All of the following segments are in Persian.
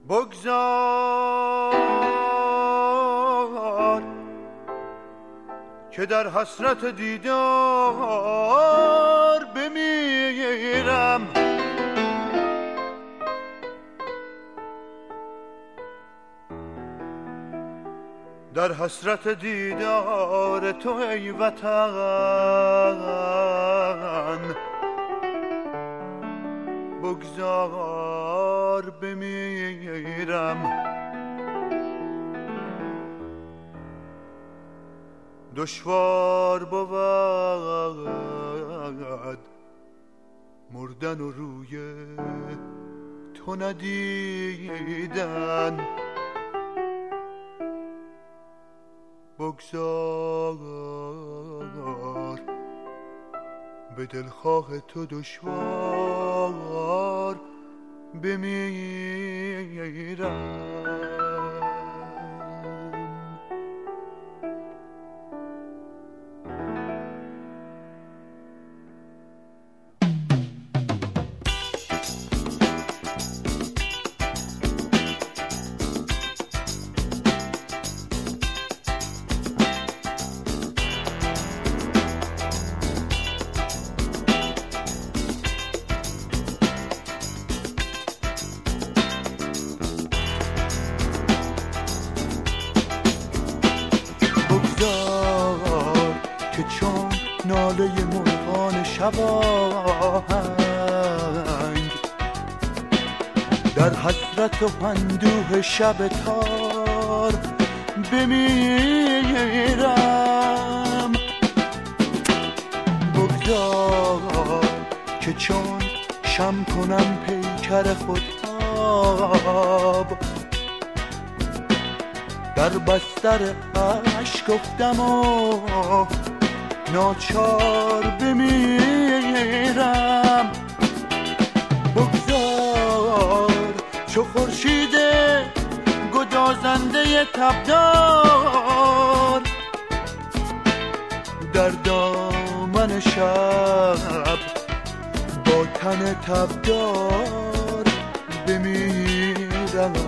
بگذار که در حسرت دیدار بمیرم. در حسرت دیدار تو ای وطن بگذار بمیرم. دشوار بود مردن و روی تو ندیدن. بگذار به دلخواه تو دشوار بمیرم. که چون ناله مرغان شباهنگ در حسرت و اندوه شب تار بمیرم. بگذار که چون شم کنم پیکر خودتاب در بستر عشق افتم و ناچار بمیرم. بگذار چو خورشید گدازنده تبدار در دامن شب با تن تبدار بمیرم.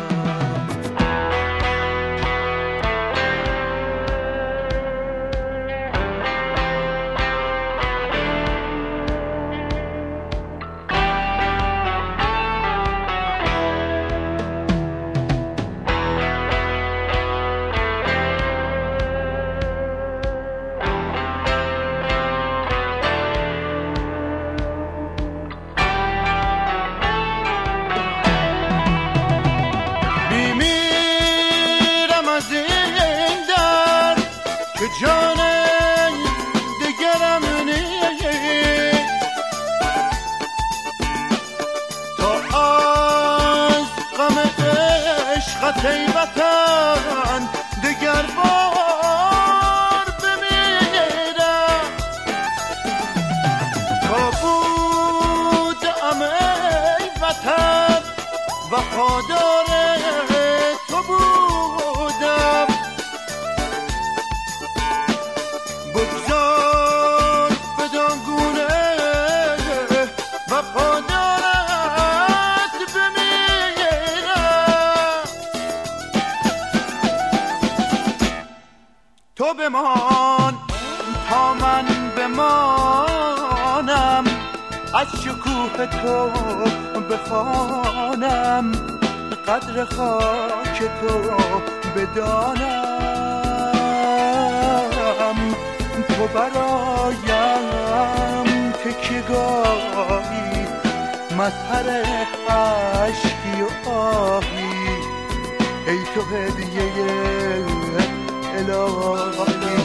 جان دگرم نیست تا از غم عشقت ای وطن دگر بار بمیرم. تا بودم ای وطن وفادار تو بودم. بگذار بدان گونه وفادارت بمیرم. تو بمان تا من بمانم از شکوه تو بخوانم قدر خاک تو بدانم. تو برایم تکیه‌گاهی مظهر عشقی و آهی ای تو هدیه الهی.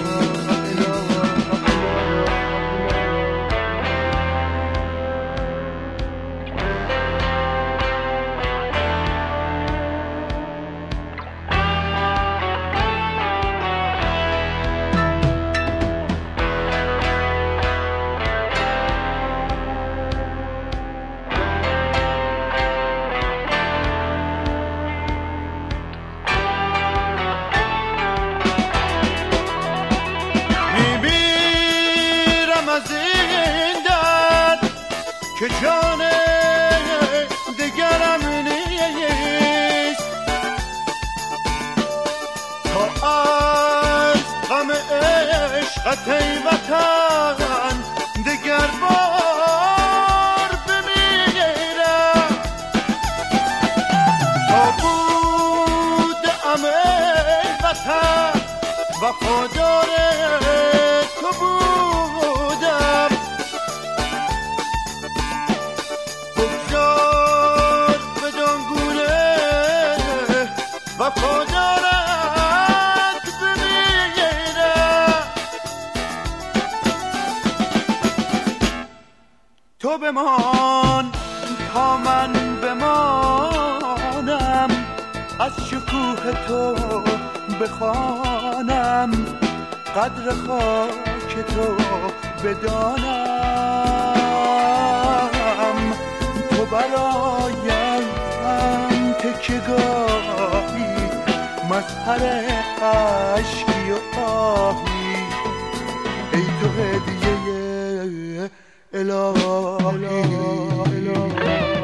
ای وطن وفادار تو بودم بگذار بدان گونه وفادارت بمیرم تو بمان تا من بمانم از شکوه تو بخوانم قدر خاک تو بدانم تو برایم تکیه‌گاهی مظهر عشقی و آهی ای تو هدیه الهی